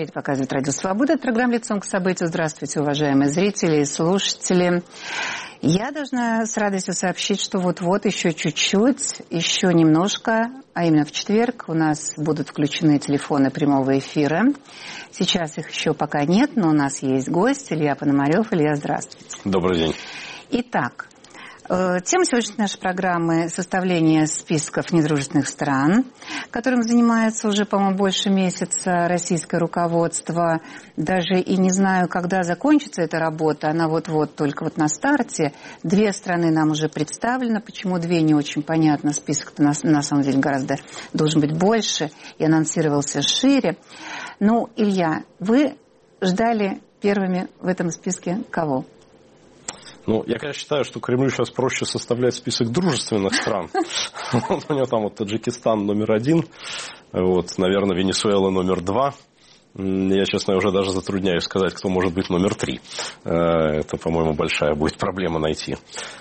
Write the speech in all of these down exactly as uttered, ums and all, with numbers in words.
говорит, показывает Радио Свобода. Это программа «Лицом к событию». Здравствуйте, уважаемые зрители и слушатели. Я должна с радостью сообщить, что вот-вот еще чуть-чуть, еще немножко, а именно в четверг у нас будут включены телефоны прямого эфира. Сейчас их еще пока нет, но у нас есть гость Илья Пономарев. Илья, здравствуйте. Добрый день. Итак, тема сегодняшней нашей программы – составление списков недружественных стран, которым занимается уже, по-моему, больше месяца российское руководство. Даже и не знаю, когда закончится эта работа, она вот-вот только вот на старте. Две страны нам уже представлены, почему две, не очень понятно. Список-то на, на самом деле гораздо должен быть больше и анонсировался шире. Ну, Илья, вы ждали первыми в этом списке кого? Ну, я, конечно, считаю, что Кремлю сейчас проще составлять список дружественных стран. У него там вот Таджикистан номер один, вот, наверное, Венесуэла номер два. Я, честно, уже даже затрудняюсь сказать, кто может быть номер три. Это, по-моему, большая будет проблема найти.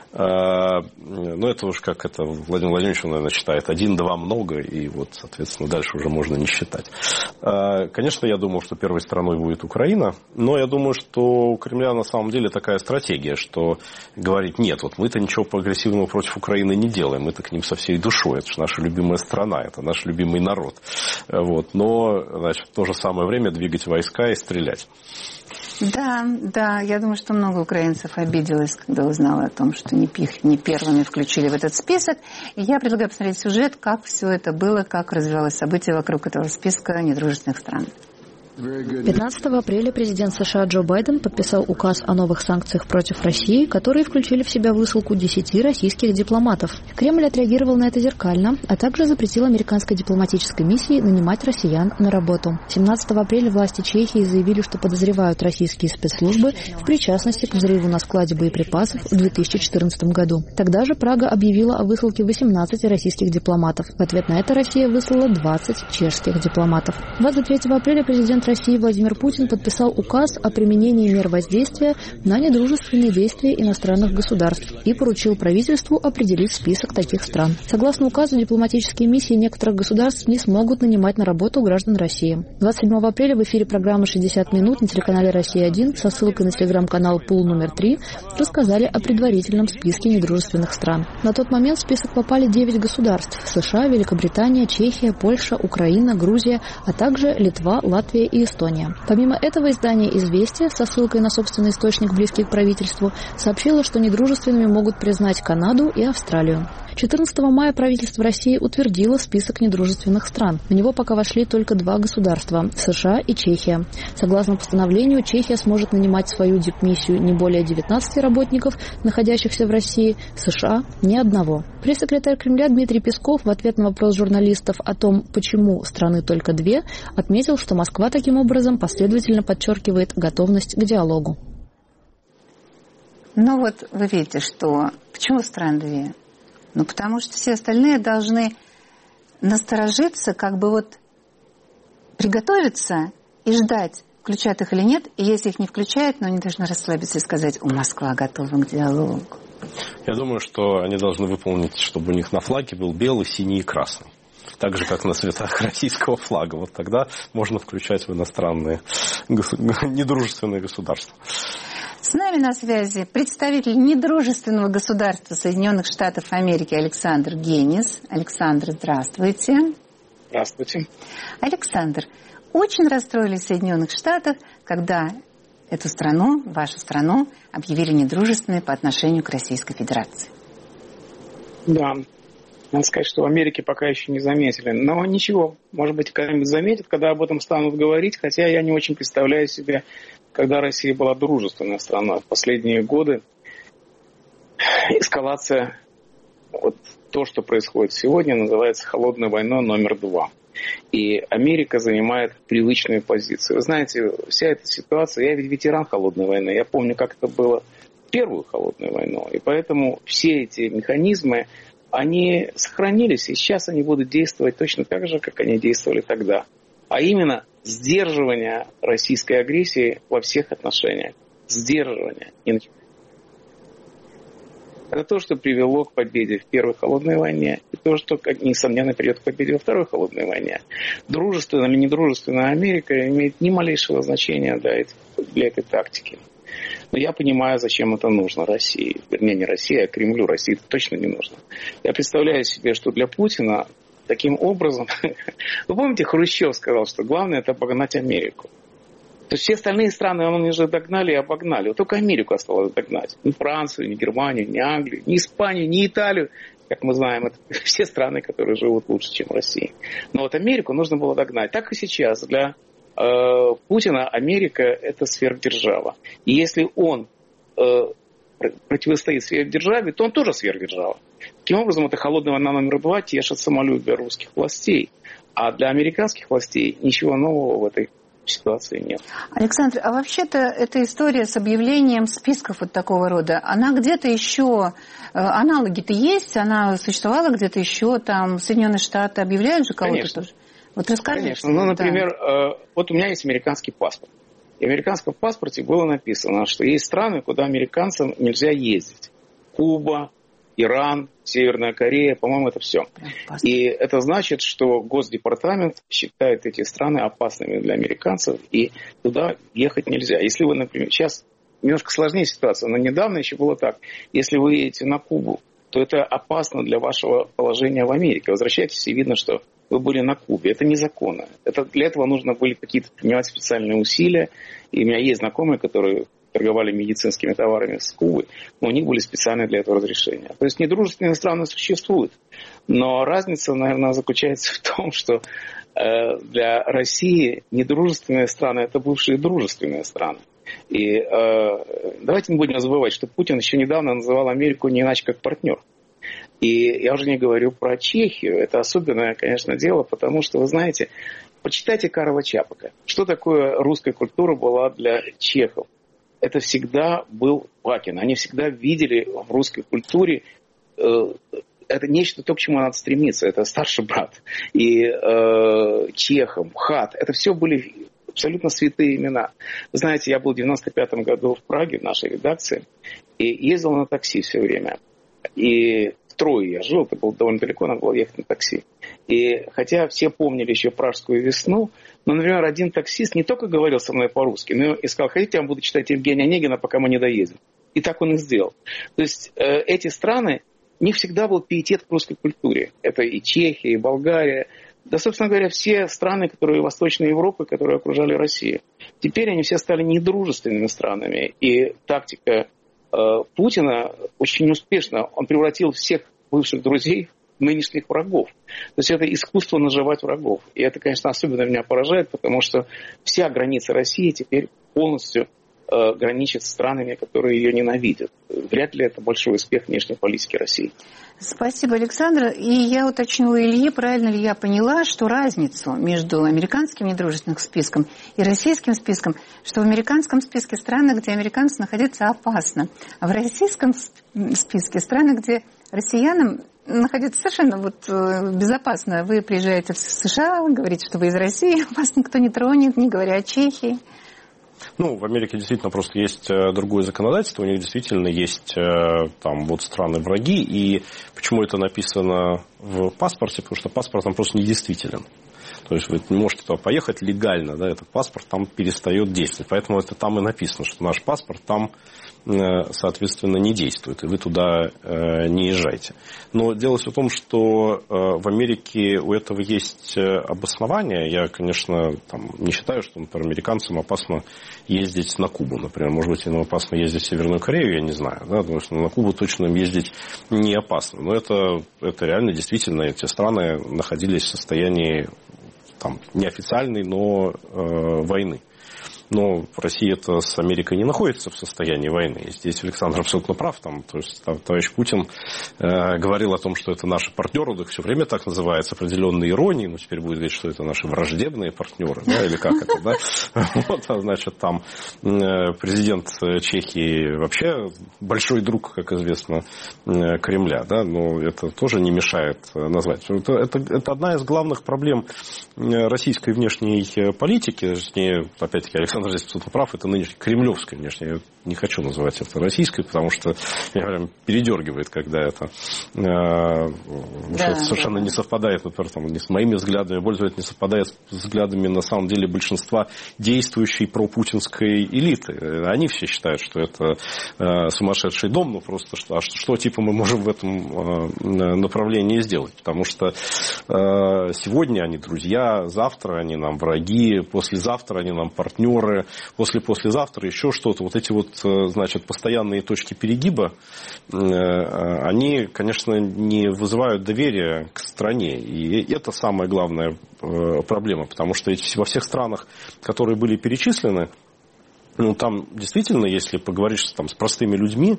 Ну, это уж как это Владимир Владимирович, наверное, считает. Один-два много, и вот, соответственно, дальше уже можно не считать. Конечно, я думал, что первой страной будет Украина, но я думаю, что у Кремля на самом деле такая стратегия, что говорит, нет, вот мы-то ничего прогрессивного против Украины не делаем, мы-то к ним со всей душой, это же наша любимая страна, это наш любимый народ. Вот. Но, значит, в то же самое время двигать войска и стрелять. Да, да, я думаю, что много украинцев обиделось, когда узнала о том, что не, пих, не первыми включили в этот список. И я предлагаю посмотреть сюжет, как все это было, как развивалось событие вокруг этого списка недружественных стран. пятнадцатого апреля президент США Джо Байден подписал указ о новых санкциях против России, которые включили в себя высылку десяти российских дипломатов. Кремль отреагировал на это зеркально, а также запретил американской дипломатической миссии нанимать россиян на работу. семнадцатого апреля власти Чехии заявили, что подозревают российские спецслужбы в причастности к взрыву на складе боеприпасов в две тысячи четырнадцатом году. Тогда же Прага объявила о высылке восемнадцати российских дипломатов. В ответ на это Россия выслала двадцать чешских дипломатов. двадцать третьего апреля президент России Владимир Путин подписал указ о применении мер воздействия на недружественные действия иностранных государств и поручил правительству определить список таких стран. Согласно указу, дипломатические миссии некоторых государств не смогут нанимать на работу граждан России. двадцать седьмого апреля в эфире программы «шестьдесят минут» на телеканале «Россия один» со ссылкой на телеграм-канал «Пул номер три» рассказали о предварительном списке недружественных стран. На тот момент в список попали девять государств – США, Великобритания, Чехия, Польша, Украина, Грузия, а также Литва, Латвия и Эстония. Помимо этого, издание «Известия» со ссылкой на собственный источник, близкий к правительству, сообщило, что недружественными могут признать Канаду и Австралию. четырнадцатого мая правительство России утвердило список недружественных стран. В него пока вошли только два государства – США и Чехия. Согласно постановлению, Чехия сможет нанимать в свою дипмиссию не более девятнадцати работников, находящихся в России, США – ни одного. Пресс-секретарь Кремля Дмитрий Песков в ответ на вопрос журналистов о том, почему страны только две, отметил, что Москва таким образом последовательно подчеркивает готовность к диалогу. Ну вот вы видите, что почему стран две? Ну, потому что все остальные должны насторожиться, как бы вот приготовиться и ждать, включат их или нет. И если их не включают, но они должны расслабиться и сказать, у Москва готова к диалогу. Я думаю, что они должны выполнить, чтобы у них на флаге был белый, синий и красный. Так же, как на цветах российского флага. Вот тогда можно включать в иностранные недружественные государства. С нами на связи представитель недружественного государства Соединенных Штатов Америки Александр Генис. Александр, здравствуйте. Здравствуйте. Александр, очень расстроились в Соединенных Штатах, когда эту страну, вашу страну, объявили недружественной по отношению к Российской Федерации. Да, надо сказать, что в Америке пока еще не заметили. Но ничего, может быть, когда-нибудь заметят, когда об этом станут говорить, хотя я не очень представляю себе, когда Россия была дружественной страной. В последние годы эскалация, вот то, что происходит сегодня, называется холодной войной номер два. И Америка занимает привычную позицию. Вы знаете, вся эта ситуация, я ведь ветеран холодной войны, я помню, как это было в первую холодную войну. И поэтому все эти механизмы, они сохранились, и сейчас они будут действовать точно так же, как они действовали тогда. А именно сдерживание российской агрессии во всех отношениях. Сдерживание. Это то, что привело к победе в Первой холодной войне, и то, что, несомненно, приведет к победе во Второй холодной войне. Дружественная или недружественная Америка имеет ни малейшего значения для, для этой тактики. Но я понимаю, зачем это нужно России. Вернее, не России, а Кремлю. России это точно не нужно. Я представляю себе, что для Путина таким образом... Вы помните, Хрущев сказал, что главное это обогнать Америку. То есть все остальные страны они уже догнали и обогнали. Вот только Америку осталось догнать. Ни Францию, ни Германию, ни Англию, ни Испанию, ни Италию. Как мы знаем, это все страны, которые живут лучше, чем Россия. Но вот Америку нужно было догнать. Так и сейчас. Для э, Путина Америка – это сверхдержава. И если он э, противостоит сверхдержаве, то он тоже сверхдержава. Таким образом, это холодная война номер два тешит самолюбие русских властей. А для американских властей ничего нового в этой ситуации нет. Александр, а вообще-то эта история с объявлением списков вот такого рода, она где-то еще, аналоги-то есть, она существовала где-то еще, там Соединенные Штаты объявляют же кого-то Конечно. тоже? Вот расскажите. Конечно. Ну, например, да. Вот у меня есть американский паспорт. И в американском паспорте было написано, что есть страны, куда американцам нельзя ездить. Куба, Иран, Северная Корея, по-моему, это все. И это значит, что Госдепартамент считает эти страны опасными для американцев, и туда ехать нельзя. Если вы, например, сейчас немножко сложнее ситуация, но недавно еще было так. Если вы едете на Кубу, то это опасно для вашего положения в Америке. Возвращайтесь, и видно, что вы были на Кубе. Это незаконно. Это, для этого нужно были какие-то принимать специальные усилия. И у меня есть знакомые, которые торговали медицинскими товарами с Кубы, но у них были специальные для этого разрешения. То есть недружественные страны существуют. Но разница, наверное, заключается в том, что э, для России недружественные страны – это бывшие дружественные страны. И э, давайте не будем забывать, что Путин еще недавно называл Америку не иначе как партнер. И я уже не говорю про Чехию. Это особенное, конечно, дело, потому что, вы знаете, почитайте Карла Чапака. Что такое русская культура была для чехов? Это всегда был Пакин. Они всегда видели в русской культуре э, это нечто, то, к чему надо стремиться. Это старший брат. И э, Чехов, МХАТ. Это все были абсолютно святые имена. Вы знаете, я был в девяносто пятом году в Праге, в нашей редакции, и ездил на такси все время. И в Трое я жил, это было довольно далеко, надо было ехать на такси. И хотя все помнили еще пражскую весну, но, например, один таксист не только говорил со мной по-русски, но и сказал: хотите, я буду читать Евгения Онегина, пока мы не доедем. И так он и сделал. То есть э, эти страны, у них всегда был пиетет к русской культуре. Это и Чехия, и Болгария. Да, собственно говоря, все страны, которые Восточной Европы, которые окружали Россию. Теперь они все стали недружественными странами. И тактика э, Путина очень успешна. Он превратил всех бывших друзей в нынешних врагов. То есть это искусство наживать врагов. И это, конечно, особенно меня поражает, потому что вся граница России теперь полностью э, граничит с странами, которые ее ненавидят. Вряд ли это большой успех внешней политики России. Спасибо, Александр. И я уточню у Ильи, правильно ли я поняла, что разницу между американским недружественным списком и российским списком, что в американском списке страны, где американцы находятся, опасно, а в российском списке страны, где россиянам находиться совершенно вот безопасно. Вы приезжаете в США, говорите, что вы из России, вас никто не тронет, не говоря о Чехии. Ну, в Америке действительно просто есть другое законодательство, у них действительно есть там вот страны-враги, и почему это написано в паспорте, потому что паспорт там просто недействителен. То есть вы не можете туда поехать легально, да, этот паспорт там перестает действовать. Поэтому это там и написано, что наш паспорт там, соответственно, не действует, и вы туда не езжайте. Но дело все в том, что в Америке у этого есть обоснование. Я, конечно, там, не считаю, что, например, американцам опасно ездить на Кубу. Например, может быть, им опасно ездить в Северную Корею, я не знаю. Да? Потому что на Кубу точно им ездить не опасно. Но это, это реально действительно эти страны находились в состоянии там, неофициальной, но э, войны. Но Россия это с Америкой не находится в состоянии войны. И здесь Александр абсолютно прав. Там, то есть, там, товарищ Путин э, говорил о том, что это наши партнеры, да, все время так называется, определенной иронией, но теперь будет говорить, что это наши враждебные партнеры, да, или как это, да. Вот, значит, там президент Чехии вообще большой друг, как известно, Кремля, да, но это тоже не мешает назвать. Это, это, это одна из главных проблем российской внешней политики, с ней, опять-таки, Александр Александр здесь абсолютно прав, это нынешняя кремлевская внешняя. Я не хочу называть это российской, потому что меня прям передергивает, когда это э, да, совершенно да. не совпадает, например, там, не с моими взглядами, более того, это не совпадает с взглядами, на самом деле, большинства действующей пропутинской элиты. Они все считают, что это э, сумасшедший дом, ну просто что, а что, что типа мы можем в этом э, направлении сделать? Потому что э, сегодня они друзья, завтра они нам враги, послезавтра они нам партнеры, после-послезавтра еще что-то. Вот эти вот, значит, постоянные точки перегиба, они, конечно, не вызывают доверия к стране. И это самая главная проблема, потому что во всех странах, которые были перечислены, ну, там действительно, если поговоришь там, с простыми людьми,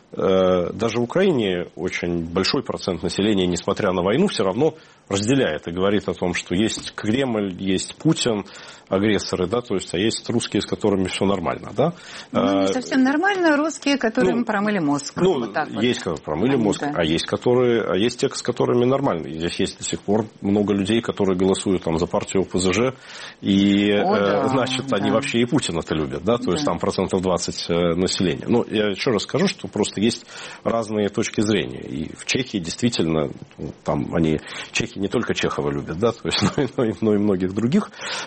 даже в Украине очень большой процент населения, несмотря на войну, все равно разделяет и говорит о том, что есть Кремль, есть Путин, агрессоры, да, то есть, а есть русские, с которыми все нормально, да. Ну, не совсем нормально, русские, которым ну, промыли мозг. Ну, вот так есть, вот. которые промыли Они, мозг, да. а есть, которые, а есть те, с которыми нормально. И здесь есть до сих пор много людей, которые голосуют там за партию ОПЗЖ, и, О, да, значит, да. они вообще и Путина-то любят, да, то да. есть там процентов двадцать населения. Но я еще раз скажу, что просто есть разные точки зрения. И в Чехии действительно, там они, чехи не только Чехова любят, да, то есть, но, но, и, но и многих других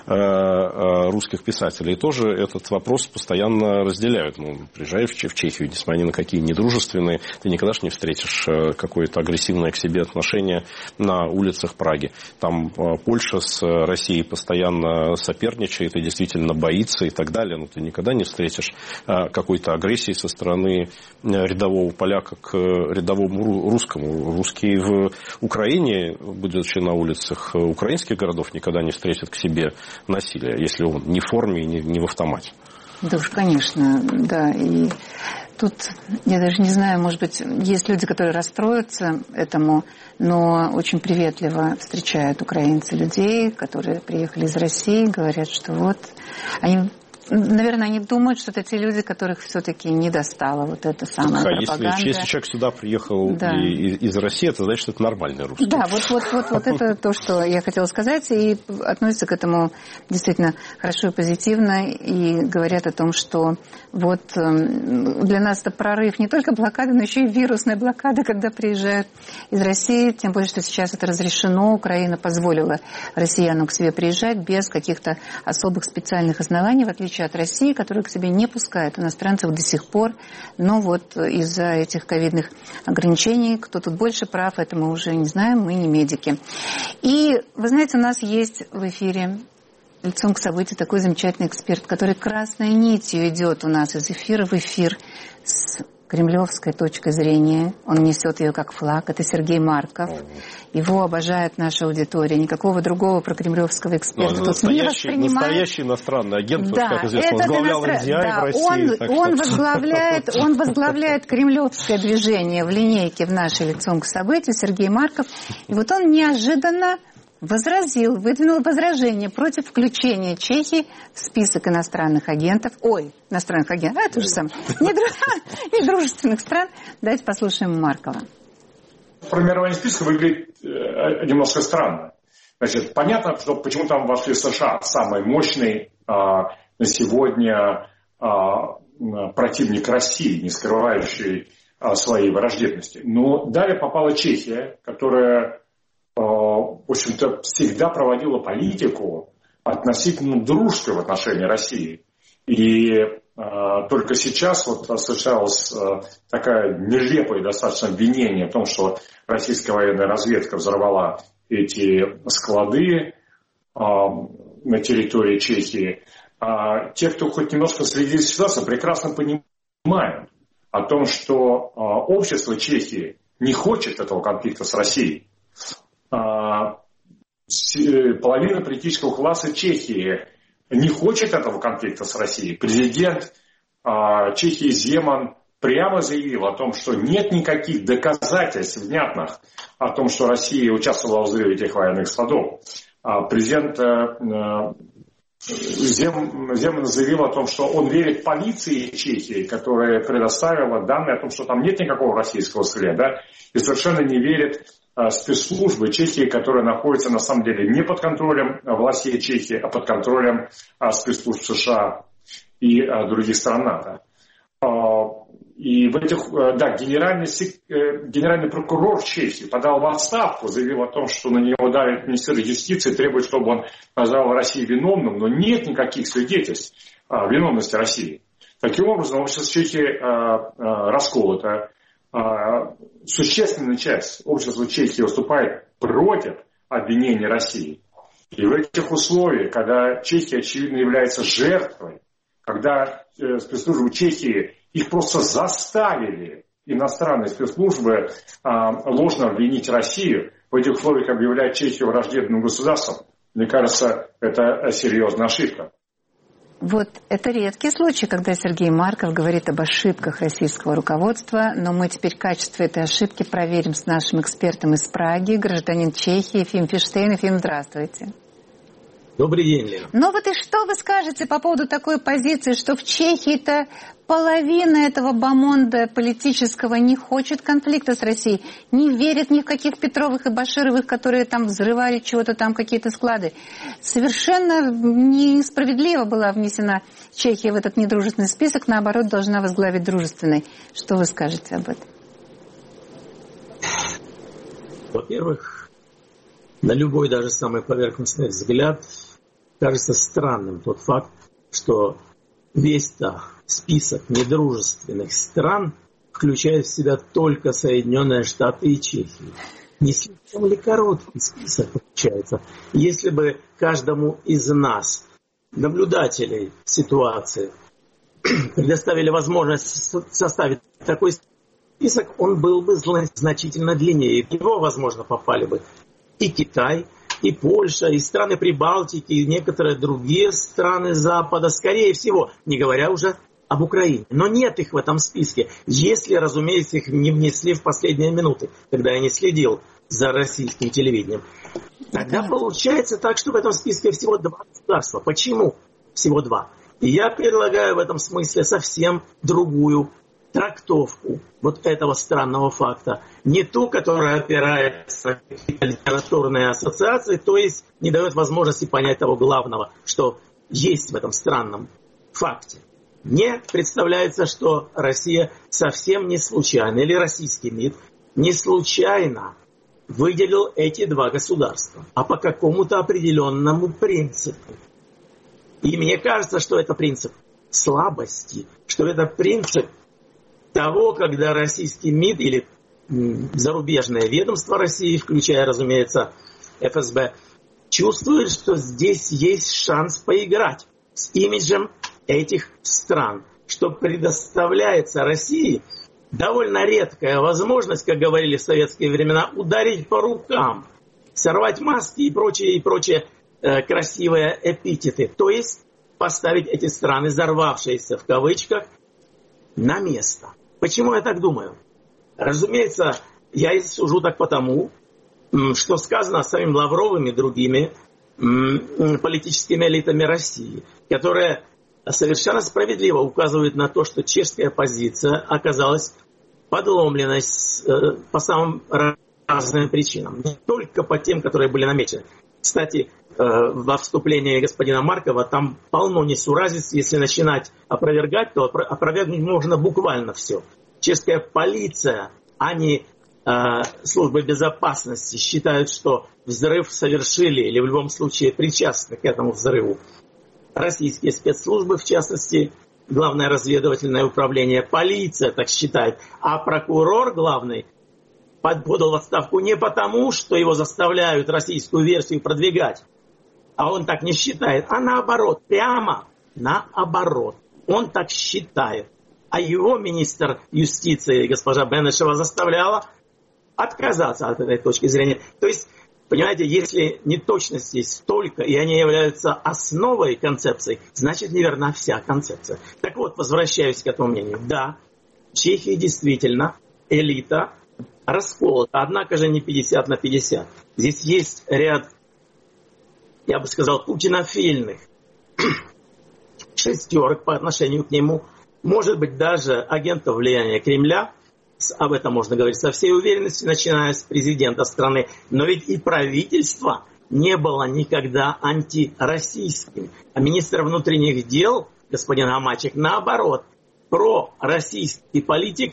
русских писателей тоже этот вопрос постоянно разделяют. Ну, приезжаешь в Чехию, несмотря ни на какие недружественные, ты никогда же не встретишь какое-то агрессивное к себе отношение на улицах Праги. Там Польша с Россией постоянно соперничает и действительно боится и так далее. Но ты никогда не встретишь какой-то агрессии со стороны рядового поляка к рядовому русскому. Русские в Украине, будучи на улицах украинских городов, никогда не встретят к себе насилия, если он не в форме и не в автомате. Да уж, конечно, да. И тут, я даже не знаю, может быть, есть люди, которые расстроятся этому, но очень приветливо встречают украинцы людей, которые приехали из России, говорят, что вот они... Наверное, они думают, что это те люди, которых все-таки не достала вот эта самая так, пропаганда. Если, если человек сюда приехал да. из, из России, это значит, что это нормальный русский. Да, вот, вот, вот, вот это то, что я хотела сказать, и относятся к этому действительно хорошо и позитивно, и говорят о том, что вот для нас это прорыв не только блокады, но еще и вирусная блокада, когда приезжают из России, тем более, что сейчас это разрешено, Украина позволила россиянам к себе приезжать без каких-то особых специальных оснований, в отличие от России, которая к себе не пускает иностранцев до сих пор. Но вот из-за этих ковидных ограничений, кто тут больше прав, это мы уже не знаем, мы не медики. И, вы знаете, у нас есть в эфире лицом к событию такой замечательный эксперт, который красной нитью идет у нас из эфира в эфир с кремлевской точкой зрения. Он несет ее как флаг. Это Сергей Марков. Его обожает наша аудитория. Никакого другого прокремлевского эксперта тут не воспринимает. Настоящий иностранный агент, да, как известно, возглавлял эн ди ай да, в России. Он, так он, что... возглавляет, он возглавляет кремлевское движение в линейке в нашей лицом к событию, Сергей Марков. И вот он неожиданно возразил, выдвинул возражение против включения Чехии в список иностранных агентов. Ой, иностранных агентов, а это же самое. Недружественных стран. Давайте послушаем Маркова. Формирование списка выглядит э, немножко странно. Значит, понятно, что почему там вошли США, самый мощный э, на сегодня э, противник России, не скрывающий э, своей враждебности. Но далее попала Чехия, которая в общем-то, всегда проводила политику относительно дружескую в отношении России. И э, только сейчас вот совершалось э, такое нелепое достаточно обвинение в том, что российская военная разведка взорвала эти склады э, на территории Чехии. А те, кто хоть немножко следит за ситуацией, прекрасно понимают о том, что э, общество Чехии не хочет этого конфликта с Россией. Половина политического класса Чехии не хочет этого конфликта с Россией. Президент Чехии Земан прямо заявил о том, что нет никаких доказательств внятных о том, что Россия участвовала в взрыве этих военных складов. Президент Земан заявил о том, что он верит полиции Чехии, которая предоставила данные о том, что там нет никакого российского следа, и совершенно не верит спецслужбы Чехии, которые находятся на самом деле не под контролем властей Чехии, а под контролем спецслужб США. и других стран НАТО. И в этих, да, генеральный, генеральный прокурор Чехии подал в отставку, заявил о том, что на него давит министр юстиции, требует, чтобы он назвал Россию виновным, но нет никаких свидетельств виновности России. Таким образом, общество Чехии расколото. Существенная часть общества Чехии выступает против обвинения России. И в этих условиях, когда Чехия, очевидно, является жертвой, когда спецслужбы Чехии их просто заставили, иностранные спецслужбы, ложно обвинить Россию, в этих условиях объявлять Чехию враждебным государством, мне кажется, это серьезная ошибка. Вот это редкий случай, когда Сергей Марков говорит об ошибках российского руководства, но мы теперь качество этой ошибки проверим с нашим экспертом из Праги, гражданин Чехии Ефим Фиштейн. Ефим, здравствуйте. Добрый день, Лена. Ну вот и что вы скажете по поводу такой позиции, что в Чехии-то половина этого бомонда политического не хочет конфликта с Россией, не верит ни в каких Петровых и Башировых, которые там взрывали чего-то там, какие-то склады. Совершенно несправедливо была внесена Чехия в этот недружественный список, наоборот, должна возглавить дружественный. Что вы скажете об этом? Во-первых, на любой, даже самый поверхностный взгляд, кажется странным тот факт, что весь-то список недружественных стран включает в себя только Соединенные Штаты и Чехию. Не слишком ли короткий список получается? Если бы каждому из нас, наблюдателей ситуации, предоставили возможность составить такой список, он был бы значительно длиннее. В него, возможно, попали бы и Китай, и Польша, и страны Прибалтики, и некоторые другие страны Запада, скорее всего, не говоря уже об Украине. Но нет их в этом списке, если, разумеется, их не внесли в последние минуты, когда я не следил за российским телевидением. Тогда получается так, что в этом списке всего два государства. Почему всего два? И я предлагаю в этом смысле совсем другую трактовку вот этого странного факта. Не ту, которая опирается на литературные ассоциации, то есть не дает возможности понять того главного, что есть в этом странном факте. Мне представляется, что Россия совсем не случайно, или российский МИД не случайно выделил эти два государства, а по какому-то определенному принципу. И мне кажется, что это принцип слабости, что это принцип того, когда российский МИД или м, зарубежное ведомство России, включая, разумеется, эф эс бэ, чувствует, что здесь есть шанс поиграть с имиджем этих стран, что предоставляется России довольно редкая возможность, как говорили в советские времена, ударить по рукам, сорвать маски и прочие, и прочие э, красивые эпитеты, то есть поставить эти страны, взорвавшиеся в кавычках, на место. Почему я так думаю? Разумеется, я и сужу так потому, что сказано самим Лавровым и другими политическими элитами России, которые совершенно справедливо указывают на то, что чешская позиция оказалась подломленной по самым разным причинам. Не только по тем, которые были намечены. Кстати, во вступлении господина Маркова там полно несуразиц. Если начинать опровергать, то опровергнуть можно буквально все. Чешская полиция, а не э, службы безопасности считают, что взрыв совершили или в любом случае причастны к этому взрыву российские спецслужбы, в частности, Главное разведывательное управление, полиция так считает, а прокурор главный подал в отставку не потому, что его заставляют российскую версию продвигать, а он так не считает, а наоборот, прямо наоборот. Он так считает. А его министр юстиции, госпожа Бенешева, заставляла отказаться от этой точки зрения. То есть, понимаете, если неточностей столько, и они являются основой концепции, значит, неверна вся концепция. Так вот, возвращаюсь к этому мнению. Да, Чехия действительно элита расколота, однако же не пятьдесят на пятьдесят. Здесь есть ряд, я бы сказал, путинофильных шестерок по отношению к нему, может быть, даже агентов влияния Кремля, об этом можно говорить со всей уверенностью, начиная с президента страны, но ведь и правительство не было никогда антироссийским. А министр внутренних дел господин Амачек. Наоборот, пророссийский политик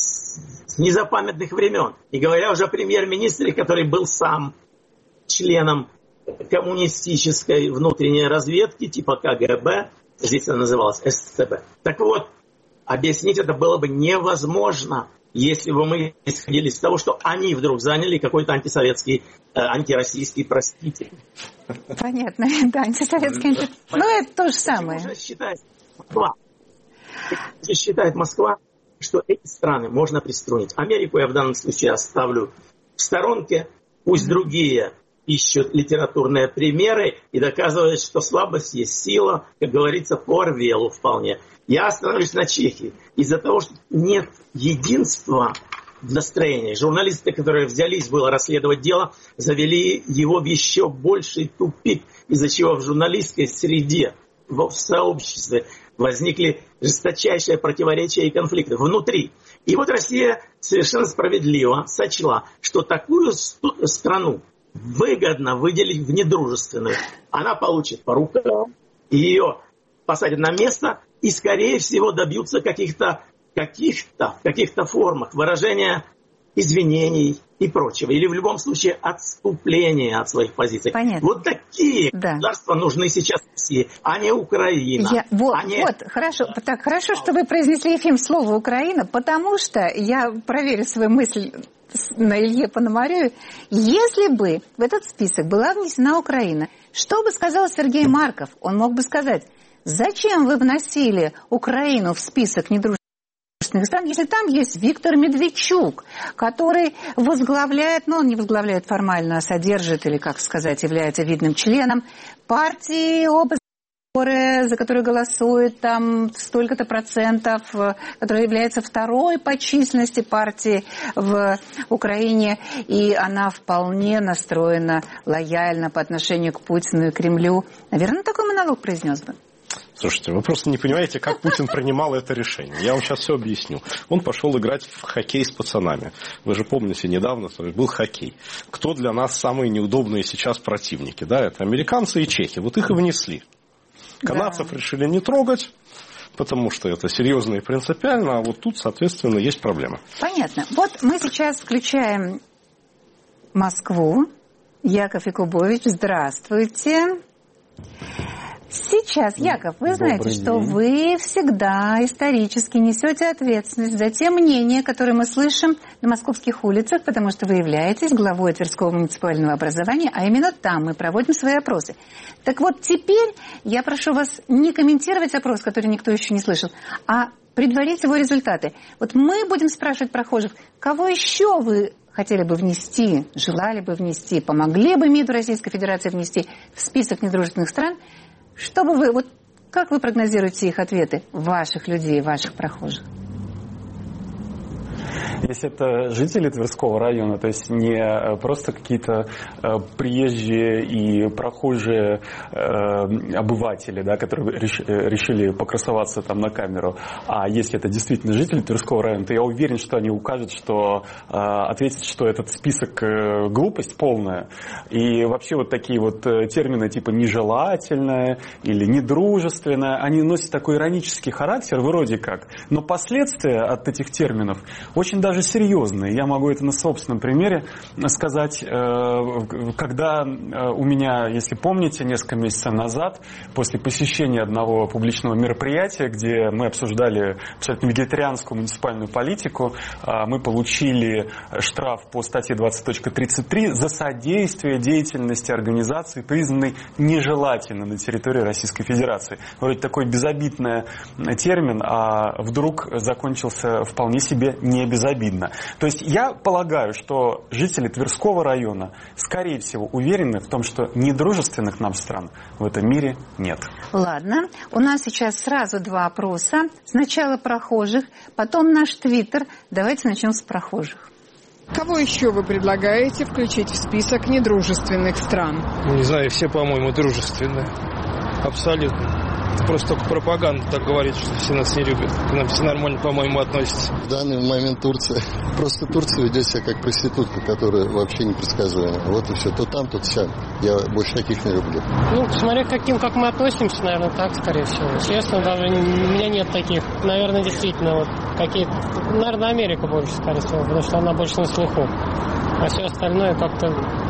с незапамятных времен. И говоря уже о премьер-министре, который был сам членом коммунистической внутренней разведки типа ка гэ бэ, здесь она называлась эс тэ бэ. Так вот, объяснить это было бы невозможно, если бы мы исходили из того, что они вдруг заняли какой-то антисоветский, э, антироссийский, простите. Понятно, да, антисоветский. Ну, это то же самое. Уже считает Москва, уже считает Москва, что эти страны можно пристроить. Америку я в данном случае оставлю в сторонке, пусть другие ищут литературные примеры и доказывают, что слабость есть сила, как говорится, по Орвеллу вполне. Я остановлюсь на Чехии. Из-за того, что нет единства в настроении. Журналисты, которые взялись было расследовать дело, завели его в еще больший тупик, из-за чего в журналистской среде, в сообществе возникли жесточайшие противоречия и конфликты внутри. И вот Россия совершенно справедливо сочла, что такую страну выгодно выделить в недружественную. Она получит по рукам, ее посадят на место и, скорее всего, добьются каких-то, каких-то, каких-то формах выражения извинений и прочего. Или в любом случае отступления от своих позиций. Понятно. Вот такие да. государства нужны сейчас России, а не Украина. Я, вот, а не... вот, хорошо, так, хорошо, что вы произнесли, Ефим, слово «Украина», потому что я проверю свою мысль на Илье Пономареве. Если бы в этот список была внесена Украина, что бы сказал Сергей Марков? Он мог бы сказать: зачем вы вносили Украину в список недружественных стран, если там есть Виктор Медведчук, который возглавляет, ну, он не возглавляет формально, а содержит, или, как сказать, является видным членом партии ОБСЕ, за которую голосует там столько-то процентов, которая является второй по численности партии в Украине, и она вполне настроена лояльно по отношению к Путину и Кремлю. Наверное, такой монолог произнес бы. Слушайте, вы просто не понимаете, как Путин принимал это решение. Я вам сейчас все объясню. Он пошел играть в хоккей с пацанами. Вы же помните, недавно был хоккей. Кто для нас самые неудобные сейчас противники? Да, это американцы и чехи. Вот их и внесли. Канадцев да. решили не трогать, потому что это серьезно и принципиально, а вот тут, соответственно, есть проблема. Понятно. Вот мы сейчас включаем Москву. Яков Якубович, здравствуйте. Сейчас, Яков, вы знаете, Добрый что день. Вы всегда исторически несете ответственность за те мнения, которые мы слышим на московских улицах, потому что вы являетесь главой Тверского муниципального образования, а именно там мы проводим свои опросы. Так вот, теперь я прошу вас не комментировать опрос, который никто еще не слышал, а предварить его результаты. Вот мы будем спрашивать прохожих, кого еще вы хотели бы внести, желали бы внести, помогли бы МИДу Российской Федерации внести в список недружественных стран. Что бы вы, вот как вы прогнозируете их ответы, ваших людей, ваших прохожих? Если это жители Тверского района, то есть не просто какие-то э, приезжие и прохожие э, обыватели, да, которые реш, решили покрасоваться там на камеру, а если это действительно жители Тверского района, то я уверен, что они укажут, что э, ответят, что этот список э, глупость полная. И вообще вот такие вот термины типа нежелательное или недружественное, они носят такой иронический характер вроде как, но последствия от этих терминов очень даже серьезные. Я могу это на собственном примере сказать. Когда у меня, если помните, несколько месяцев назад, после посещения одного публичного мероприятия, где мы обсуждали абсолютно вегетарианскую муниципальную политику, мы получили штраф по статье двадцать точка тридцать три за содействие деятельности организации, признанной нежелательной на территории Российской Федерации. Вроде такой безобидный термин, а вдруг закончился вполне себе не безобидно. То есть я полагаю, что жители Тверского района, скорее всего, уверены в том, что недружественных нам стран в этом мире нет. Ладно, у нас сейчас сразу два опроса. Сначала прохожих, потом наш твиттер. Давайте начнем с прохожих. Кого еще вы предлагаете включить в список недружественных стран? Не знаю, все, по-моему, дружественные. Абсолютно. Это просто только пропаганда так говорит, что все нас не любят. К нам все нормально, по-моему, относятся. В данный момент Турция. Просто Турция ведет себя как проститутка, которая вообще непредсказуема. Вот и все. То там, то сям. Я больше таких не люблю. Ну, смотря к каким, как мы относимся, наверное, так, скорее всего. Честно, даже у меня нет таких. Наверное, действительно, вот какие-то... Наверное, Америка больше, скорее всего, потому что она больше на слуху. А все остальное как-то...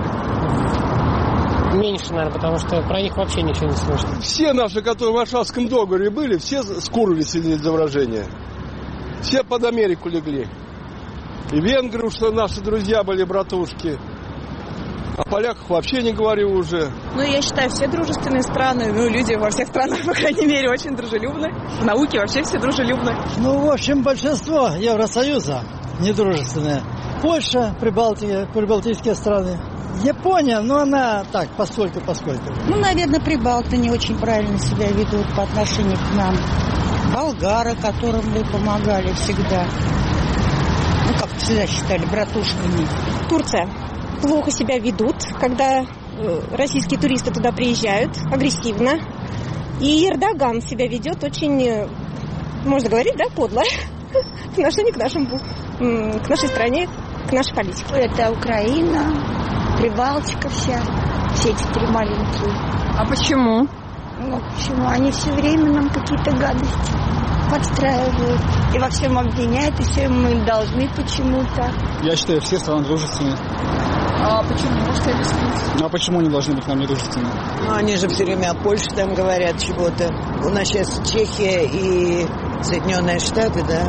меньше, наверное, потому что про них вообще ничего не слышно. Все наши, которые в Варшавском договоре были, все скурились, извините за выражение. Все под Америку легли. И венгры, что наши друзья были, братушки. О поляках вообще не говорю уже. Ну, я считаю, все дружественные страны, ну, люди во всех странах, по крайней мере, очень дружелюбны. В науке вообще все дружелюбны. Ну, в общем, большинство Евросоюза недружественные. Польша, Прибалтика, прибалтийские страны. Япония, но она так, постольку-поскольку. Ну, наверное, прибалты не очень правильно себя ведут по отношению к нам. Болгары, которым мы помогали всегда. Ну, как всегда считали, братушками. Турция. Плохо себя ведут, когда российские туристы туда приезжают, агрессивно. И Эрдоган себя ведет очень, можно говорить, да, подло. В отношении к нашему, к нашей стране, к нашей политике. Это Украина, Прибалтика вся, все эти три маленькие. А почему? Ну, почему? Они все время нам какие-то гадости подстраивают. И во всем обвиняют, и все мы должны почему-то. Я считаю, все страны дружественные. А почему? Можете объяснить? Ну а почему они должны быть нам недружественны? Ну, они же все время о Польше там говорят чего-то. У нас сейчас Чехия и Соединенные Штаты, да?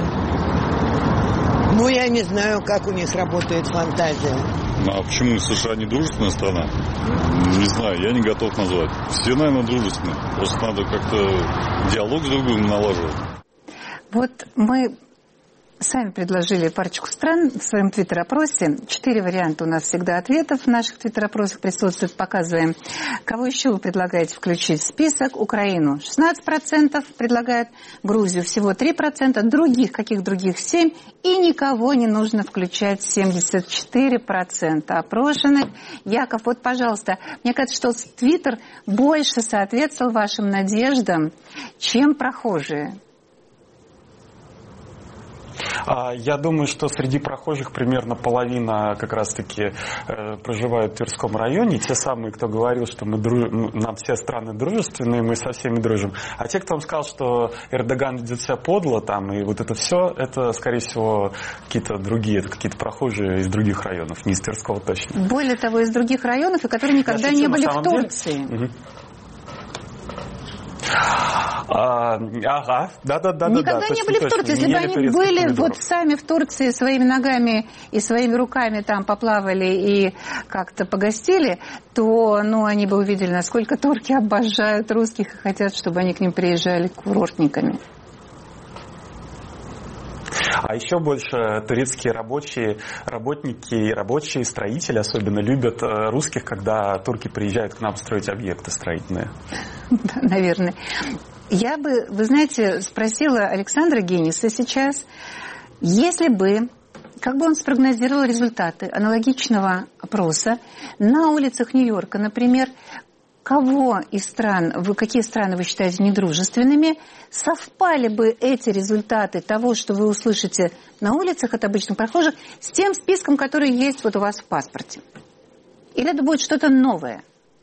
Ну, я не знаю, как у них работает фантазия. Ну, а почему США не дружественная страна? Не знаю, я не готов назвать. Все, наверное, дружественные. Просто надо как-то диалог с другим налаживать. Вот мы сами предложили парочку стран в своем твиттер-опросе. Четыре варианта у нас всегда ответов в наших твиттер-опросах присутствует. Показываем. Кого еще вы предлагаете включить в список? Украину шестнадцать процентов предлагает, Грузию всего три процента, других, каких других семь процентов, и никого не нужно включать семьдесят четыре процента опрошенных. Яков, вот, пожалуйста, мне кажется, что твиттер больше соответствовал вашим надеждам, чем прохожие. Я думаю, что среди прохожих примерно половина как раз-таки э, проживают в Тверском районе. Те самые, кто говорил, что мы друж... нам все страны дружественные, мы со всеми дружим. А те, кто вам сказал, что Эрдоган ведет себя подло, там, и вот это все, это, скорее всего, какие-то другие, это какие-то прохожие из других районов, не из Тверского точно. Более того, из других районов, и которые никогда не были в Турции. Угу. А, ага, да-да-да. Никогда да, не были в Турции. Если бы они были помидоров. Вот сами в Турции своими ногами и своими руками там поплавали и как-то погостили, то ну, они бы увидели, насколько турки обожают русских и хотят, чтобы они к ним приезжали курортниками. А еще больше турецкие рабочие, работники и рабочие, строители особенно любят русских, когда турки приезжают к нам строить объекты строительные. Да, наверное. Я бы, вы знаете, спросила Александра Гениса сейчас, если бы, как бы он спрогнозировал результаты аналогичного опроса на улицах Нью-Йорка, например, кого из стран, вы, какие страны вы считаете недружественными, совпали бы эти результаты того, что вы услышите на улицах от обычных прохожих, с тем списком, который есть вот у вас в паспорте? Или это будет что-то новое?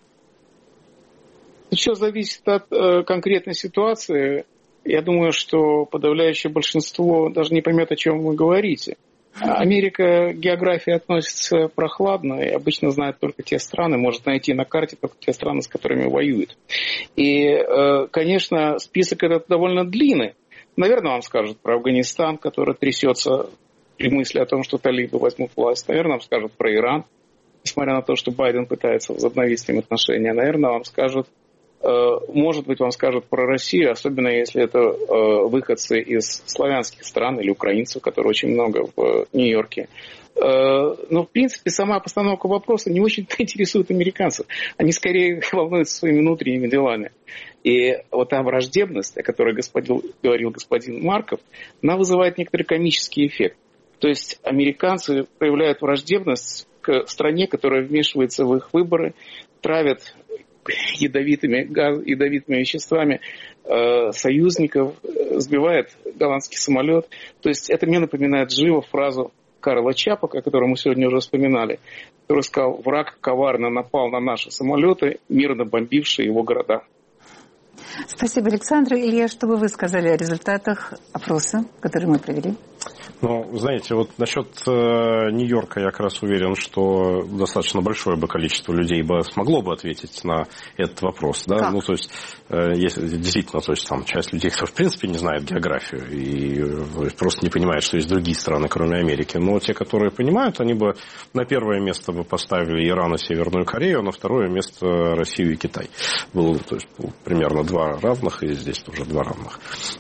Все зависит от э, конкретной ситуации. Я думаю, что подавляющее большинство даже не поймет, о чем вы говорите. Америка к географии относится прохладно и обычно знает только те страны, может найти на карте только те страны, с которыми воюет. И, конечно, список этот довольно длинный. Наверное, вам скажут про Афганистан, который трясется при мысли о том, что талибы возьмут власть. Наверное, вам скажут про Иран, несмотря на то, что Байден пытается возобновить с ним отношения. Наверное, вам скажут, может быть, вам скажут про Россию, особенно если это выходцы из славянских стран или украинцев, которые очень много в Нью-Йорке. Но, в принципе, сама постановка вопроса не очень интересует американцев. Они скорее волнуются своими внутренними делами. И вот та враждебность, о которой господин, говорил господин Марков, она вызывает некоторый комический эффект. То есть американцы проявляют враждебность к стране, которая вмешивается в их выборы, травят ядовитыми, газ, ядовитыми веществами э, союзников, сбивает голландский самолет. То есть это мне напоминает живо фразу Карла Чапака, о котором мы сегодня уже вспоминали, который сказал: враг коварно напал на наши самолеты, мирно бомбившие его города. Спасибо, Александр. Илья, что бы вы сказали о результатах опроса, который мы провели? Ну, знаете, вот насчет э, Нью-Йорка я как раз уверен, что достаточно большое бы количество людей бы смогло бы ответить на этот вопрос. Да? Ну, то есть, э, если, действительно, то есть, там, часть людей, кто в принципе не знает географию и э, просто не понимает, что есть другие страны, кроме Америки. Но те, которые понимают, они бы на первое место бы поставили Иран и Северную Корею, а на второе место Россию и Китай. Было, то есть, примерно два равных, и здесь тоже два равных.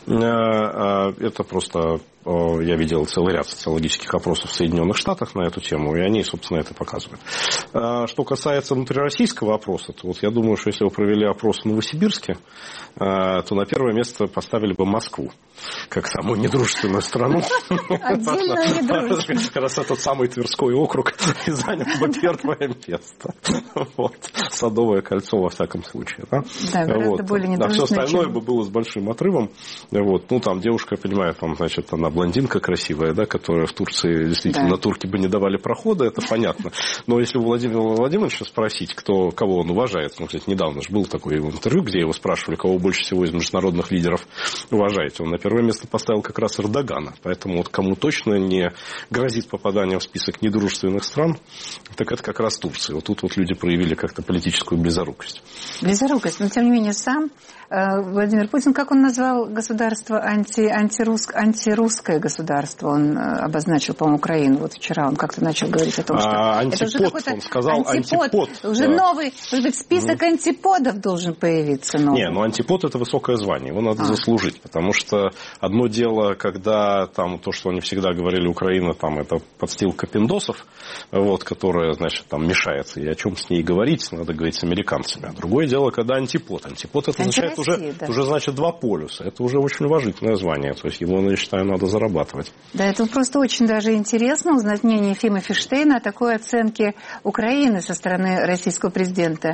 Э, э, это просто... Я видел целый ряд социологических опросов в Соединенных Штатах на эту тему, и они, собственно, это показывают. Что касается внутрироссийского опроса, то вот я думаю, что если бы провели опрос в Новосибирске, то на первое место поставили бы Москву, как самую недружественную страну. Отдельно недружественную. Как раз этот самый Тверской округ и занял бы первое место. Вот. Садовое кольцо, во всяком случае. Да, да гораздо более недружественное. А все остальное бы было с большим отрывом. Вот. Ну, там девушка, я понимаю, там, значит, она блондинка красивая, да, которая в Турции действительно, да, турки бы не давали прохода, это понятно. Но если у Владимира Владимировича спросить, кто, кого он уважает, ну, кстати, недавно же был такое интервью, где его спрашивали, кого больше всего из международных лидеров уважаете, он на первое место поставил как раз Эрдогана. Поэтому вот кому точно не грозит попадание в список недружественных стран, так это как раз Турция. Вот тут вот люди проявили как-то политическую близорукость. Близорукость, но тем не менее сам Владимир Путин, как он назвал государство анти, антирус, антирусское государство, он обозначил, по-моему, Украину. Вот вчера он как-то начал говорить о том, что а, антипод, это уже какой-то он сказал антипод. антипод уже да. Новый, может быть, список mm. антиподов должен появиться. Новый. Не, ну антипод — это высокое звание, его надо а. заслужить, потому что одно дело, когда там то, что они всегда говорили, Украина, там это подстилка пиндосов, вот, которая, значит, там мешается, и о чем с ней говорить, надо говорить с американцами. А другое дело, когда антипод. Антипод — это означает уже, да. уже, значит, два полюса. Это уже очень уважительное звание. То есть его, я считаю, надо зарабатывать. Да, это просто очень даже интересно узнать мнение Ефима Фиштейна о такой оценке Украины со стороны российского президента.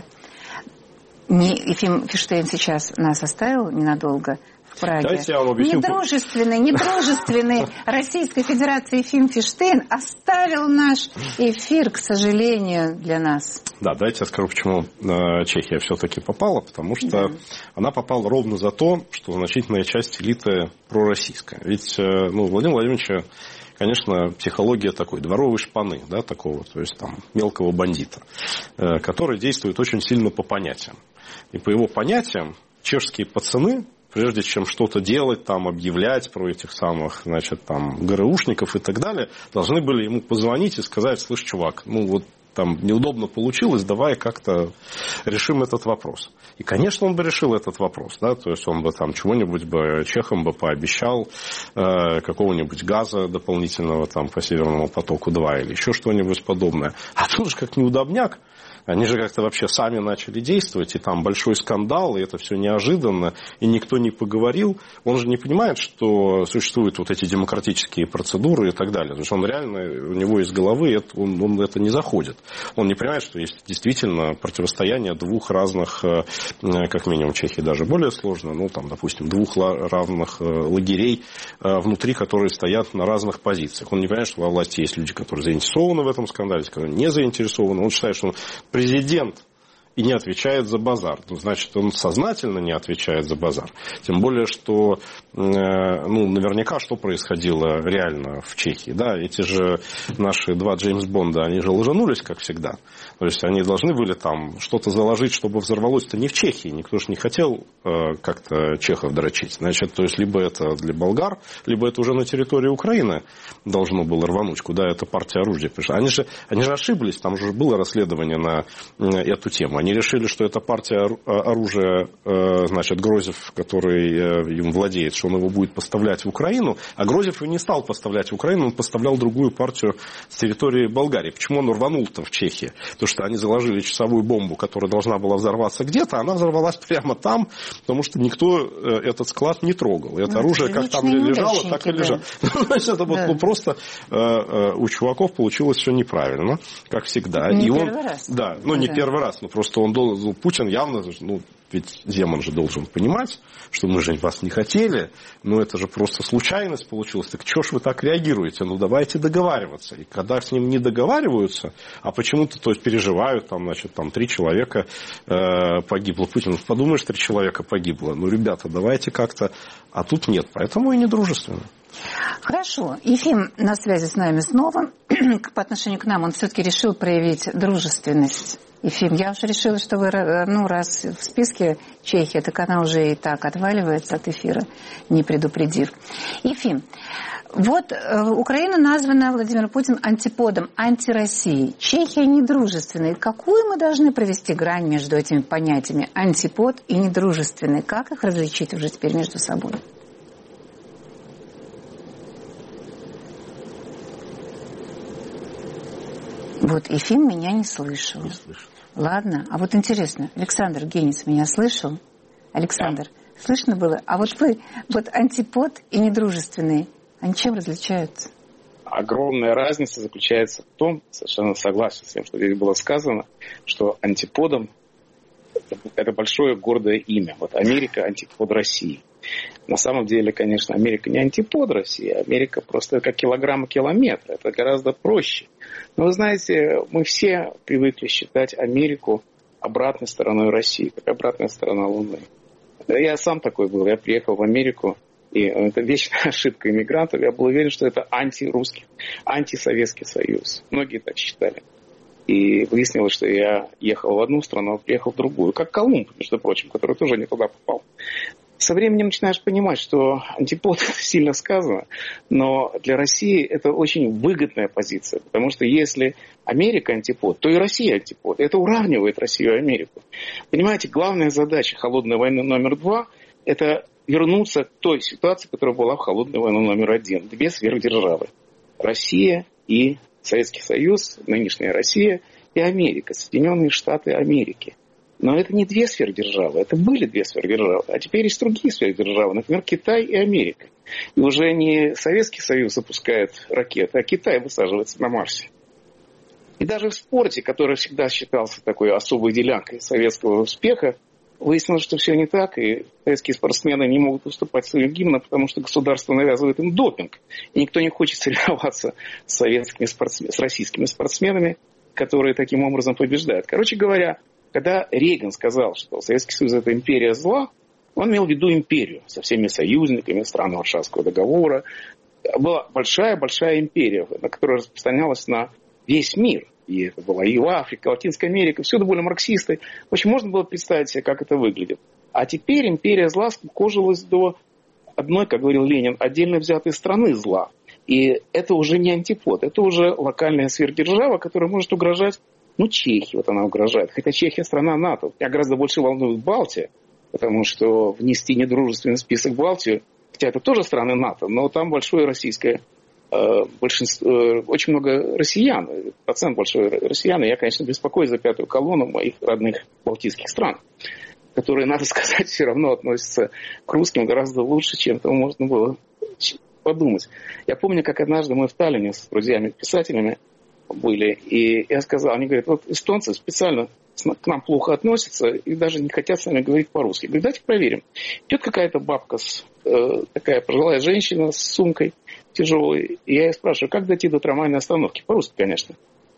Не, Ефим Фиштейн сейчас нас оставил ненадолго в Праге. Недружественный, недружественный Российской Федерации Ефим Фиштейн оставил наш эфир, к сожалению, для нас. Да, дайте я скажу, почему Чехия все-таки попала, потому что да. она попала ровно за то, что значительная часть элиты пророссийская. Ведь, ну, Владимир Владимирович, конечно, психология такой, дворовой шпаны, да, такого, то есть там мелкого бандита, который действует очень сильно по понятиям. И по его понятиям чешские пацаны, прежде чем что-то делать, там, объявлять про этих самых, значит, там, ГРУшников и так далее, должны были ему позвонить и сказать: слышь, чувак, ну вот там неудобно получилось, давай как-то решим этот вопрос. И, конечно, он бы решил этот вопрос, да, то есть он бы там чего-нибудь бы чехам бы пообещал, э, какого-нибудь газа дополнительного там по Северному потоку-два или еще что-нибудь подобное. А тут же как неудобняк. Они же как-то вообще сами начали действовать, и там большой скандал, и это все неожиданно, и никто не поговорил. Он же не понимает, что существуют вот эти демократические процедуры и так далее. То есть он реально, у него из головы это, он, он это не заходит. Он не понимает, что есть действительно противостояние двух разных, как минимум в Чехии даже более сложно, ну там, допустим, двух равных лагерей внутри, которые стоят на разных позициях. Он не понимает, что во власти есть люди, которые заинтересованы в этом скандале, которые не заинтересованы. Он считает, что он президент и не отвечает за базар. Ну, значит, он сознательно не отвечает за базар. Тем более, что э, ну, наверняка что происходило реально в Чехии. Да? Эти же наши два Джеймс Бонда, они же лжанулись, как всегда. То есть они должны были там что-то заложить, чтобы взорвалось-то не в Чехии. Никто же не хотел э, как-то чехов дрочить. Значит, то есть либо это для болгар, либо это уже на территории Украины должно было рвануть, куда эта партия оружия пришла. Они же, они же ошиблись, там же было расследование на э, эту тему. Они решили, что это партия оружия, значит, Грозев, который им владеет, что он его будет поставлять в Украину, а Грозев его не стал поставлять в Украину, он поставлял другую партию с территории Болгарии. Почему он рванул-то в Чехии? Потому что они заложили часовую бомбу, которая должна была взорваться где-то, а она взорвалась прямо там, потому что никто этот склад не трогал. Это ну, оружие как там лежало, так и лежало. Значит, это вот, ну, просто у чуваков получилось все неправильно, как всегда. Не и первый он, раз. Да, ну не да. первый раз, но просто что он должен, Путин явно, ну, ведь Земан же должен понимать, что мы же вас не хотели, но это же просто случайность получилась. Так что ж вы так реагируете? Ну, давайте договариваться. И когда с ним не договариваются, а почему-то то есть, переживают, там, значит, там три человека э, погибло. Путин, ну, подумаешь, три человека погибло. Ну, ребята, давайте как-то... А тут нет, поэтому и недружественно. Хорошо. Ефим на связи с нами снова. По отношению к нам он все-таки решил проявить дружественность. Ефим, я уже решила, что вы, ну, раз в списке Чехия, так она уже и так отваливается от эфира, не предупредив. Ефим, вот э, Украина названа Владимиром Путиным антиподом, антироссией. Чехия недружественная. Какую мы должны провести грань между этими понятиями антипод и недружественный? Как их различить уже теперь между собой? Вот Ефим меня не слышал. Не слышит. Ладно. А вот интересно, Александр Генис меня слышал? Александр, да. Слышно было? А вот вы, вот антипод и недружественный, они чем различаются? Огромная разница заключается в том, совершенно согласен с тем, что здесь было сказано, что антиподом это большое гордое имя. Вот Америка антипод России. На самом деле, конечно, Америка не антипод России, Америка просто как килограмм и километр. Это гораздо проще. Но вы знаете, мы все привыкли считать Америку обратной стороной России, как обратная сторона Луны. Я сам такой был. Я приехал в Америку, и это вечная ошибка иммигрантов. Я был уверен, что это антирусский, антисоветский Союз. Многие так считали. И выяснилось, что я ехал в одну страну, а приехал в другую. Как Колумб, между прочим, который тоже не туда попал. Со временем начинаешь понимать, что антипод сильно сказано, но для России это очень выгодная позиция. Потому что если Америка антипод, то и Россия антипод. Это уравнивает Россию и Америку. Понимаете, главная задача холодной войны номер два – это вернуться к той ситуации, которая была в холодной войне номер один. Две сверхдержавы. Россия и Советский Союз, нынешняя Россия и Америка, Соединенные Штаты Америки. Но это не две сверхдержавы, это были две сверхдержавы. А теперь есть другие сверхдержавы, например, Китай и Америка. И уже не Советский Союз запускает ракеты, а Китай высаживается на Марсе. И даже в спорте, который всегда считался такой особой делянкой советского успеха, выяснилось, что все не так, и советские спортсмены не могут выступать своим гимном, потому что государство навязывает им допинг. И никто не хочет соревноваться с, советскими спортсмен... с российскими спортсменами, которые таким образом побеждают. Короче говоря, когда Рейган сказал, что Советский Союз – это империя зла, он имел в виду империю со всеми союзниками стран Варшавского договора. Была большая-большая империя, которая распространялась на весь мир. И это была и Африка, Латинская Америка, всюду были марксисты. В общем, можно было представить себе, как это выглядит. А теперь империя зла скукожилась до одной, как говорил Ленин, отдельно взятой страны зла. И это уже не антипод, это уже локальная сверхдержава, которая может угрожать, ну, Чехии, вот она угрожает. Хотя Чехия страна НАТО. Меня гораздо больше волнует Балтия, потому что внести недружественный список Балтию, хотя это тоже страны НАТО, но там большое российское большинство, очень много россиян, процент большой россиян, и я, конечно, беспокоюсь за пятую колонну моих родных балтийских стран, которые, надо сказать, все равно относятся к русским гораздо лучше, чем того можно было подумать. Я помню, как однажды мы в Таллине с друзьями-писателями были, и я сказал, они говорят, вот эстонцы специально к нам плохо относятся и даже не хотят с нами говорить по-русски. Я говорю, давайте проверим. Идет какая-то бабка, с, э, такая пожилая женщина с сумкой тяжелой, и я ее спрашиваю, как дойти до трамвайной остановки? По-русски, конечно.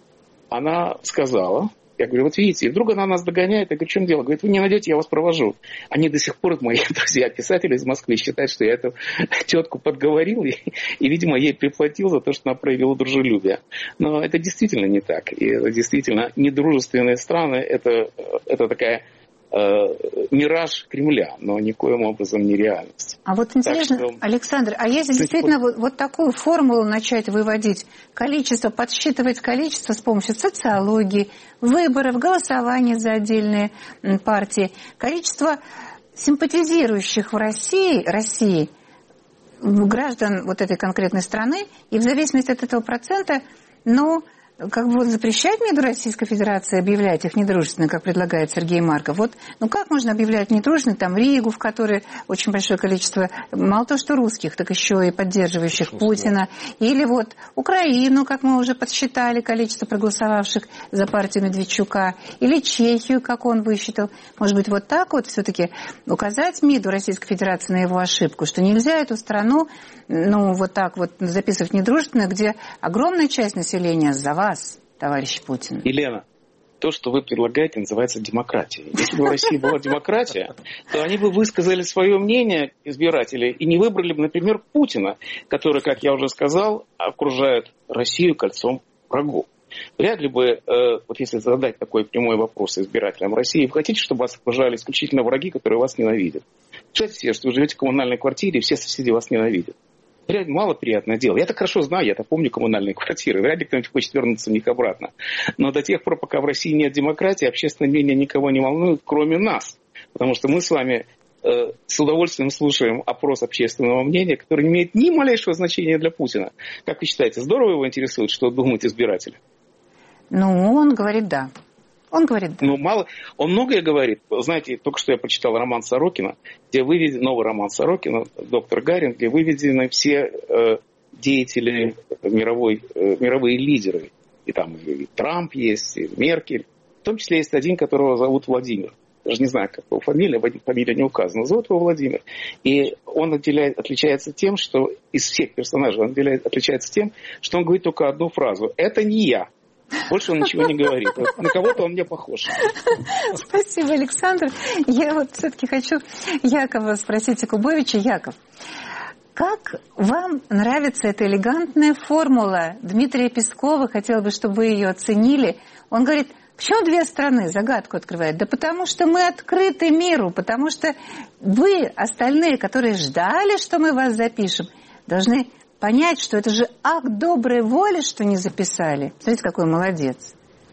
Она сказала, я говорю, вот видите, и вдруг она нас догоняет, я говорю, в чем дело? Говорит, вы не найдете, я вас провожу. Они до сих пор, мои друзья-писатели из Москвы, считают, что я эту тетку подговорил и, и, видимо, ей приплатил за то, что она проявила дружелюбие. Но это действительно не так. И это действительно недружественные страны, это, это такая э, мираж Кремля, но никоим образом не реальность. А вот интересно, что... Александр, а если действительно вот, вот такую формулу начать выводить, количество, подсчитывать количество с помощью социологии, выборов, голосований за отдельные партии, количество симпатизирующих в России, России граждан вот этой конкретной страны, и в зависимости от этого процента, ну, как бы вот запрещать МИДу Российской Федерации объявлять их недружественными, как предлагает Сергей Марков. Вот, ну как можно объявлять недружественными, там, Ригу, в которой очень большое количество, мало того, что русских, так еще и поддерживающих Путина, или вот Украину, как мы уже подсчитали, количество проголосовавших за партию Медведчука, или Чехию, как он высчитал. Может быть, вот так вот все-таки указать МИДу Российской Федерации на его ошибку, что нельзя эту страну, ну, вот так вот записывать недружественно, где огромная часть населения за вас, товарищ Путин. Елена, то, что вы предлагаете, называется демократией. Если бы в России была демократия, то они бы высказали свое мнение, избиратели, и не выбрали бы, например, Путина, который, как я уже сказал, окружает Россию кольцом врагов. Вряд ли бы, э, вот если задать такой прямой вопрос избирателям России, вы хотите, чтобы вас окружали исключительно враги, которые вас ненавидят? Представьте себе, что вы живете в коммунальной квартире, и все соседи вас ненавидят. Реально мало приятное дело. Я так хорошо знаю, я так помню коммунальные квартиры. Вряд ли кто-нибудь хочет вернуться в них обратно. Но до тех пор, пока в России нет демократии, общественное мнение никого не волнует, кроме нас. Потому что мы с вами э, с удовольствием слушаем опрос общественного мнения, который не имеет ни малейшего значения для Путина. Как вы считаете, здорово его интересует, что думают избиратели? Ну, он говорит «да». Он говорит «да». Ну, мало. Он многое говорит. Знаете, только что я прочитал роман Сорокина, где выведен новый роман Сорокина, доктор Гарин, где выведены все э, деятели мировой, э, мировые лидеры. И там и Трамп есть, и Меркель. В том числе есть один, которого зовут Владимир. Даже не знаю, как его фамилия, фамилия не указана. Зовут его Владимир. И он отделяет, отличается тем, что из всех персонажей он отделяет, отличается тем, что он говорит только одну фразу. Это не я. Больше он ничего не говорит. Вот на кого-то он мне похож. Спасибо, Александр. Я вот все-таки хочу Якова спросить, Якубовича. Яков, как вам нравится эта элегантная формула Дмитрия Пескова? Хотела бы, чтобы вы ее оценили. Он говорит, почему две страны? Загадку открывает. Да потому что мы открыты миру, потому что вы, остальные, которые ждали, что мы вас запишем, должны понять, что это же акт доброй воли, что не записали. Смотрите, какой молодец.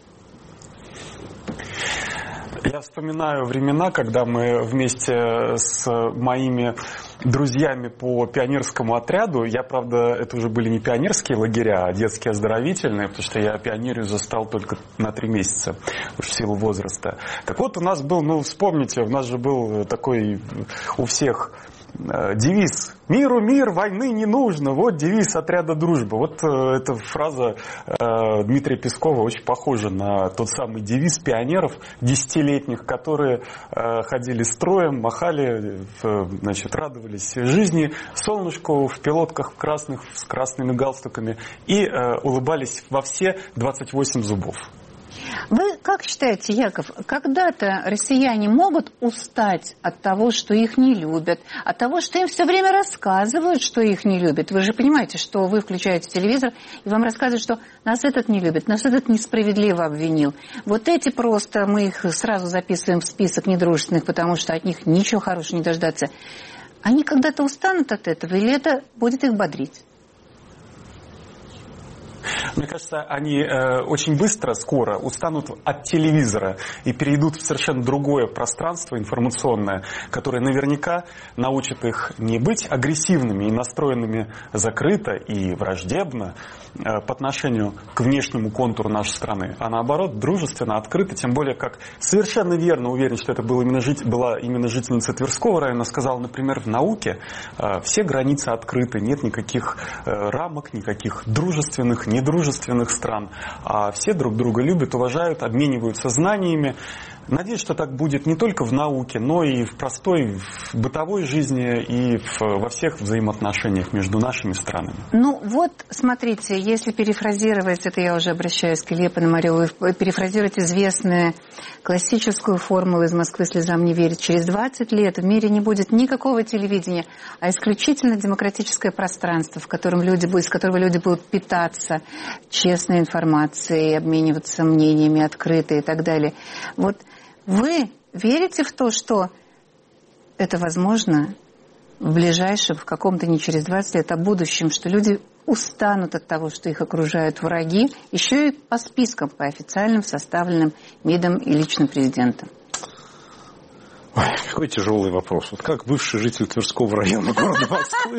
Я вспоминаю времена, когда мы вместе с моими друзьями по пионерскому отряду, я, правда, это уже были не пионерские лагеря, а детские оздоровительные, потому что я пионерию застал только на три месяца, уж в силу возраста. Так вот, у нас был, ну, вспомните, у нас же был такой у всех девиз «Миру мир, войны не нужно». Вот девиз отряда «Дружба». Вот э, эта фраза э, Дмитрия Пескова очень похожа на тот самый девиз пионеров десятилетних, которые э, ходили строем, махали, э, значит, радовались жизни, солнышку в пилотках красных с красными галстуками и э, улыбались во все двадцать восемь зубов. Вы как считаете, Яков, когда-то россияне могут устать от того, что их не любят, от того, что им все время рассказывают, что их не любят? Вы же понимаете, что вы включаете телевизор, и вам рассказывают, что нас этот не любит, нас этот несправедливо обвинил. Вот эти просто, мы их сразу записываем в список недружественных, потому что от них ничего хорошего не дождаться. Они когда-то устанут от этого, или это будет их бодрить? Мне кажется, они э, очень быстро, скоро устанут от телевизора и перейдут в совершенно другое пространство информационное, которое наверняка научит их не быть агрессивными и настроенными закрыто и враждебно э, по отношению к внешнему контуру нашей страны, а наоборот, дружественно, открыто, тем более, как совершенно верно уверен, что это был именно жить, была именно жительница Тверского района, сказала, например, в науке э, все границы открыты, нет никаких э, рамок, никаких дружественных, недружественных стран, а все друг друга любят, уважают, обмениваются знаниями. Надеюсь, что так будет не только в науке, но и в простой, в бытовой жизни и в, во всех взаимоотношениях между нашими странами. Ну вот, смотрите, если перефразировать, это я уже обращаюсь к Илье Пономареву, перефразировать известную классическую формулу из «Москвы слезам не верит», через двадцать лет в мире не будет никакого телевидения, а исключительно демократическое пространство, в котором люди, из которого люди будут питаться честной информацией, обмениваться мнениями открыто и так далее. Вот вы верите в то, что это возможно в ближайшем, в каком-то не через двадцать лет, а в будущем, что люди устанут от того, что их окружают враги, еще и по спискам, по официальным, составленным МИДом и лично президентом? Ой, какой тяжелый вопрос. Вот как бывший житель Тверского района города Москвы,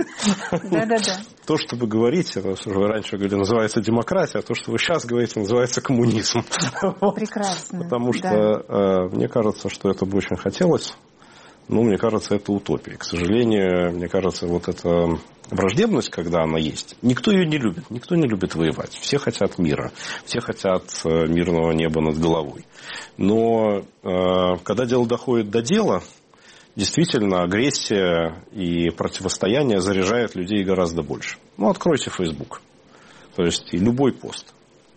то, что вы говорите, вы раньше говорили, называется демократия, а то, что вы сейчас говорите, называется коммунизм. Прекрасно. Потому что мне кажется, что это бы очень хотелось. Ну, мне кажется, это утопия. К сожалению, мне кажется, вот эта враждебность, когда она есть, никто ее не любит. Никто не любит воевать. Все хотят мира. Все хотят мирного неба над головой. Но когда дело доходит до дела, действительно, агрессия и противостояние заряжает людей гораздо больше. Ну, откройте Facebook. То есть, и любой пост.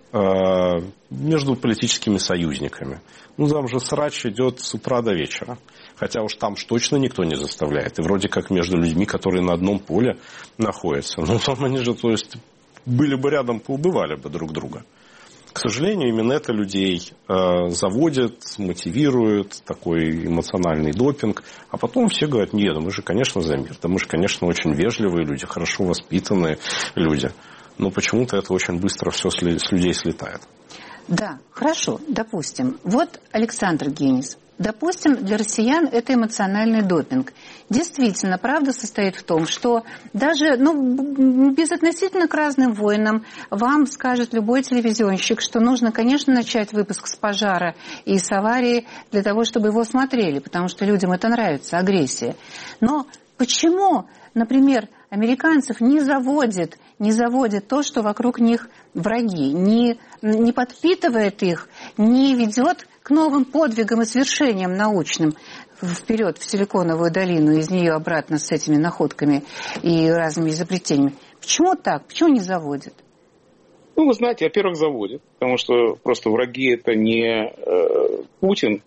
Между политическими союзниками. Ну, там же срач идет с утра до вечера. Хотя уж там уж точно никто не заставляет. И вроде как между людьми, которые на одном поле находятся. Ну, там они же, то есть, были бы рядом, поубивали бы друг друга. К сожалению, именно это людей э, заводит, мотивирует, такой эмоциональный допинг. А потом все говорят, нет, да мы же, конечно, за мир. Да мы же, конечно, очень вежливые люди, хорошо воспитанные люди. Но почему-то это очень быстро все с людей слетает. Да, хорошо, допустим. Вот Александр Генис. Допустим, для россиян это эмоциональный допинг. Действительно, правда состоит в том, что даже ну, безотносительно к разным войнам вам скажет любой телевизионщик, что нужно, конечно, начать выпуск с пожара и с аварии для того, чтобы его смотрели, потому что людям это нравится, агрессия. Но почему, например, американцев не заводит, не заводит то, что вокруг них враги, не, не подпитывает их, не ведет к новым подвигам и свершениям научным вперед в Силиконовую долину, из нее обратно с этими находками и разными изобретениями. Почему так? Почему не заводит? Ну, вы знаете, во-первых, заводит, потому что просто враги это не э, Путин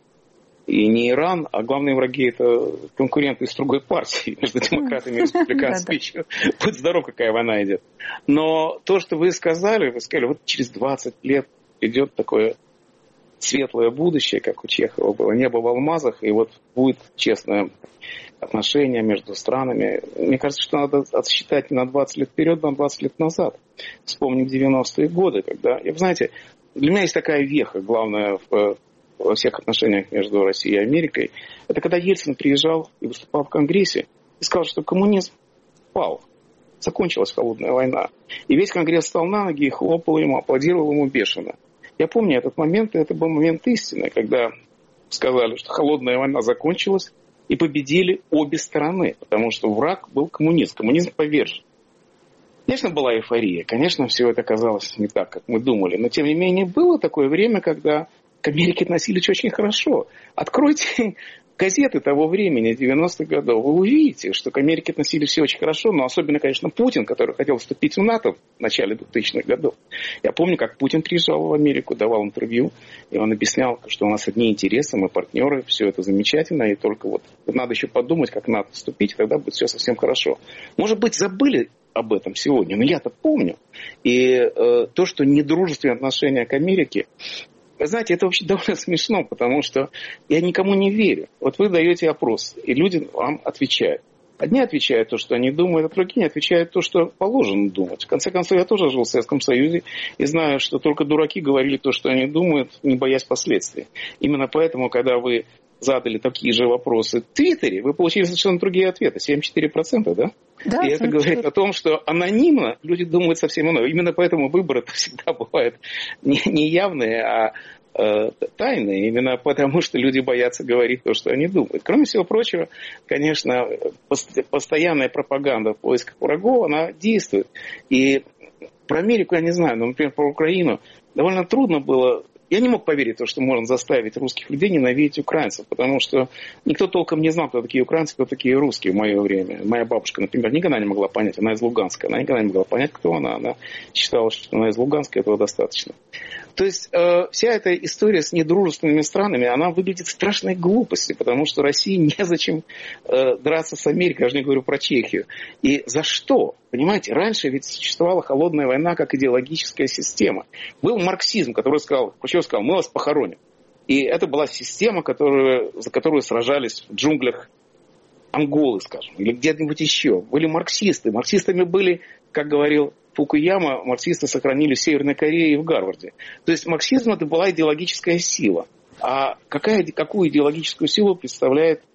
и не Иран, а главные враги это конкуренты из другой партии между демократами и республиканцами. Будь здоров, какая война идет. Но то, что вы сказали, вы сказали, вот через двадцать лет идет такое светлое будущее, как у Чехова было, небо в алмазах, и вот будет честное отношение между странами. Мне кажется, что надо отсчитать не на двадцать лет вперед, а на двадцать лет назад. Вспомнить девяностые годы, когда, и вы знаете, для меня есть такая веха, главная в, во всех отношениях между Россией и Америкой, это когда Ельцин приезжал и выступал в Конгрессе и сказал, что коммунизм пал. Закончилась холодная война. И весь Конгресс встал на ноги и хлопал ему, аплодировал ему бешено. Я помню этот момент, и это был момент истины, когда сказали, что холодная война закончилась, и победили обе стороны, потому что враг был коммунизм, коммунизм повержен. Конечно, была эйфория, конечно, все это казалось не так, как мы думали, но тем не менее было такое время, когда к Америке относились очень хорошо. Откройте газеты того времени, девяностых годов, вы увидите, что к Америке относились все очень хорошо, но особенно, конечно, Путин, который хотел вступить в НАТО в начале двухтысячных годов. Я помню, как Путин приезжал в Америку, давал интервью, и он объяснял, что у нас одни интересы, мы партнеры, все это замечательно, и только вот надо еще подумать, как НАТО вступить, тогда будет все совсем хорошо. Может быть, забыли об этом сегодня, но я-то помню. И э, то, что недружественные отношения к Америке, вы знаете, это вообще довольно смешно, потому что я никому не верю. Вот вы даете опрос, и люди вам отвечают. Одни отвечают то, что они думают, а другие отвечают то, что положено думать. В конце концов, я тоже жил в Советском Союзе и знаю, что только дураки говорили то, что они думают, не боясь последствий. Именно поэтому, когда вы задали такие же вопросы в Твиттере, вы получили совершенно другие ответы. семьдесят четыре процента, да? Да, и это говорит о том, что анонимно люди думают совсем иное. Именно поэтому выборы всегда бывают не, не явные, а э, тайные. Именно потому, что люди боятся говорить то, что они думают. Кроме всего прочего, конечно, постоянная пропаганда в поисках врагов, она действует. И про Америку я не знаю, но, например, про Украину довольно трудно было. Я не мог поверить в то, что можно заставить русских людей ненавидеть украинцев, потому что никто толком не знал, кто такие украинцы, кто такие русские в мое время. Моя бабушка, например, никогда не могла понять, она из Луганска, она никогда не могла понять, кто она. Она считала, что она из Луганска, этого достаточно. То есть э, вся эта история с недружественными странами, она выглядит страшной глупостью, потому что России незачем э, драться с Америкой, я же не говорю про Чехию. И за что? Понимаете, раньше ведь существовала холодная война как идеологическая система. Был марксизм, который сказал, Хрущев сказал, мы вас похороним. И это была система, которую, за которую сражались в джунглях Анголы, скажем, или где-нибудь еще. Были марксисты. Марксистами были, как говорил Фукуяма, марксисты сохранили в Северной Корее и в Гарварде. То есть марксизм это была идеологическая сила. А какая, какую идеологическую силу представляет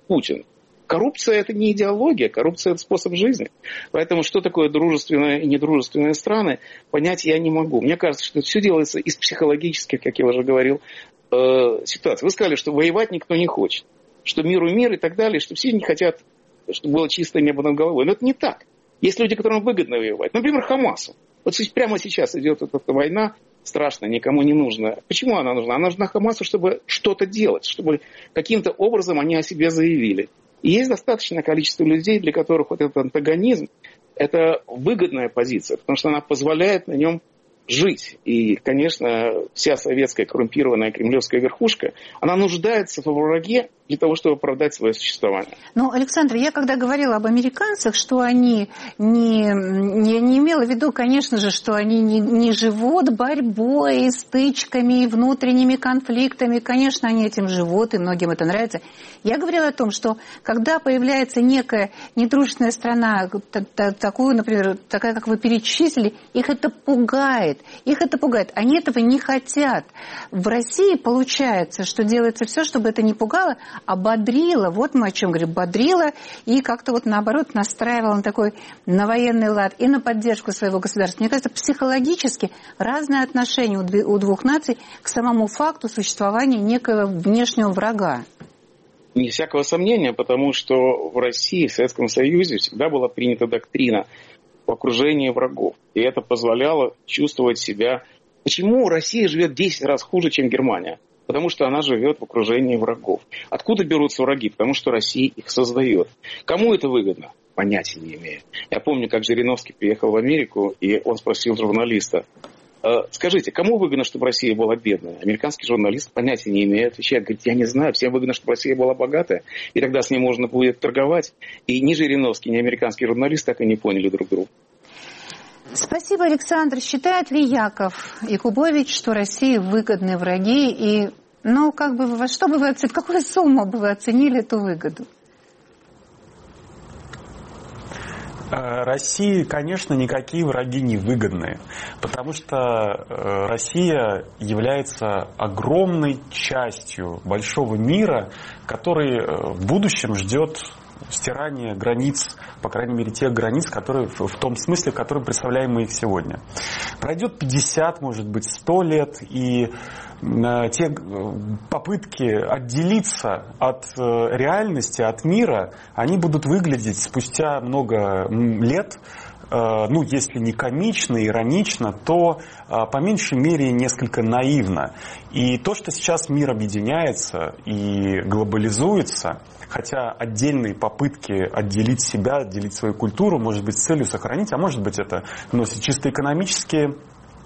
Путин. Коррупция – это не идеология, коррупция – это способ жизни. Поэтому что такое дружественные и недружественные страны, понять я не могу. Мне кажется, что это все делается из психологических, как я уже говорил, э, ситуаций. Вы сказали, что воевать никто не хочет, что миру мир и так далее, что все не хотят, чтобы было чистое небо над головой. Но это не так. Есть люди, которым выгодно воевать. Например, Хамасу. Вот прямо сейчас идет эта, эта война, страшно, никому не нужна. Почему она нужна? Она нужна Хамасу, чтобы что-то делать, чтобы каким-то образом они о себе заявили. И есть достаточное количество людей, для которых вот этот антагонизм – это выгодная позиция, потому что она позволяет на нем жить. И, конечно, вся советская коррумпированная кремлевская верхушка, она нуждается во враге для того, чтобы оправдать свое существование. Ну, Александр, я когда говорила об американцах, что они не, не, не имела в виду, конечно же, что они не, не живут борьбой, стычками и внутренними конфликтами. Конечно, они этим живут, и многим это нравится. Я говорила о том, что когда появляется некая недружественная страна, такую, например, такая, как вы перечислили, их это пугает. Их это пугает. Они этого не хотят. В России получается, что делается все, чтобы это не пугало, а бодрило. Вот мы о чем говорим. Бодрило и как-то вот наоборот настраивало на такой, на военный лад и на поддержку своего государства. Мне кажется, психологически разное отношение у двух наций к самому факту существования некого внешнего врага. Не всякого сомнения, потому что в России, в Советском Союзе всегда была принята доктрина в окружении врагов. И это позволяло чувствовать себя... Почему Россия живет в десять раз хуже, чем Германия? Потому что она живет в окружении врагов. Откуда берутся враги? Потому что Россия их создает. Кому это выгодно? Понятия не имею. Я помню, как Жириновский приехал в Америку, и он спросил журналиста: скажите, кому выгодно, чтобы Россия была бедная? Американский журналист понятия не имеет, отвечает, говорит, я не знаю, всем выгодно, чтобы Россия была богатая, и тогда с ней можно будет торговать. И ни Жириновский, ни американский журналист так и не поняли друг друга. Спасибо, Александр. Считает ли Яков Якубович, что России выгодны враги? И, ну, как бы, во что бы вы оценили, в какую сумму бы вы оценили эту выгоду? России, конечно, никакие враги не выгодны, потому что Россия является огромной частью большого мира, который в будущем ждет стирания границ, по крайней мере, тех границ, которые в том смысле, в котором представляем мы их сегодня. Пройдет пятьдесят, может быть, сто лет, и те попытки отделиться от реальности, от мира, они будут выглядеть спустя много лет, ну, если не комично, иронично, то по меньшей мере несколько наивно. И то, что сейчас мир объединяется и глобализуется, хотя отдельные попытки отделить себя, отделить свою культуру, может быть, с целью сохранить, а может быть, это носит чисто экономические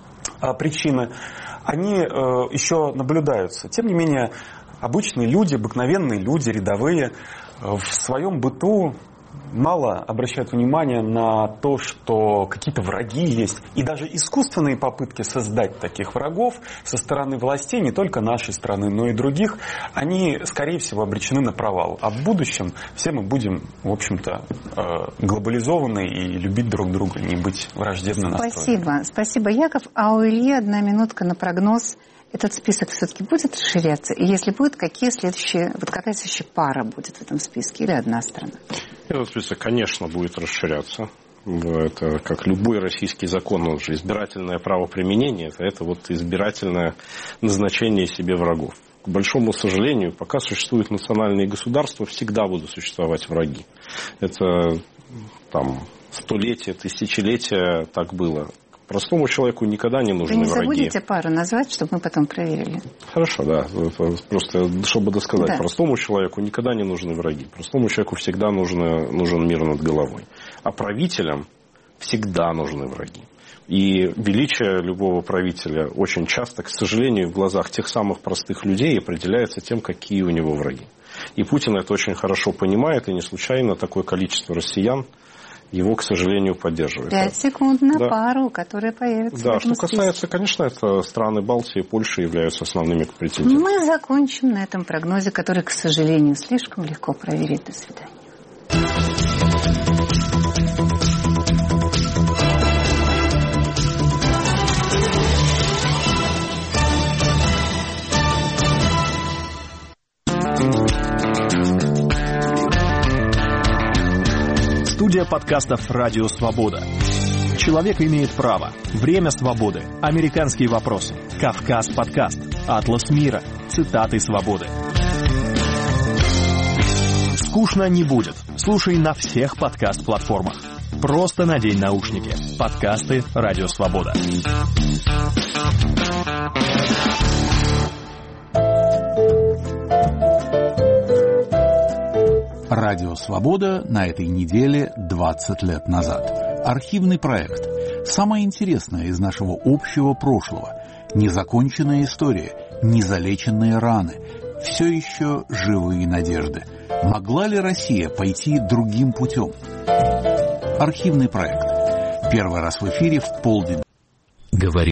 причины, они еще наблюдаются. Тем не менее, обычные люди, обыкновенные люди, рядовые, в своем быту мало обращают внимание на то, что какие-то враги есть. И даже искусственные попытки создать таких врагов со стороны властей, не только нашей страны, но и других, они, скорее всего, обречены на провал. А в будущем все мы будем, в общем-то, глобализованы и любить друг друга, не быть враждебно настроенными. Спасибо. Спасибо, Яков. А у Ильи одна минутка на прогноз. Этот список все-таки будет расширяться? И если будет, какие следующие, вот какая следующая пара будет в этом списке? Или одна страна? Этот список, конечно, будет расширяться. Это как любой российский закон, он же избирательное правоприменение, это, это вот избирательное назначение себе врагов. К большому сожалению, пока существуют национальные государства, всегда будут существовать враги. Это там столетия, тысячелетия так было. Простому человеку никогда не нужны враги. Вы не забудете пару назвать, чтобы мы потом проверили? Хорошо, да. Просто, чтобы досказать, да. Простому человеку никогда не нужны враги. Простому человеку всегда нужно, нужен мир над головой. А правителям всегда нужны враги. И величие любого правителя очень часто, к сожалению, в глазах тех самых простых людей определяется тем, какие у него враги. И Путин это очень хорошо понимает, и не случайно такое количество россиян его, к сожалению, поддерживает. Пять секунд на да. пару, которая появится да, в этом что касается, списке. Конечно, это страны Балтии и Польши являются основными претендентами. Мы закончим на этом прогнозе, который, к сожалению, слишком легко проверить. До свидания. Студия подкастов «Радио Свобода». Человек имеет право. Время свободы. Американские вопросы. Кавказ подкаст. Атлас мира. Цитаты свободы. Скучно не будет. Слушай на всех подкаст-платформах. Просто надень наушники. Подкасты «Радио Свобода». «Радио Свобода» на этой неделе двадцать лет назад. Архивный проект. Самое интересное из нашего общего прошлого. Незаконченная история, незалеченные раны. Все еще живые надежды. Могла ли Россия пойти другим путем? Архивный проект. Первый раз в эфире в полдень. Говори.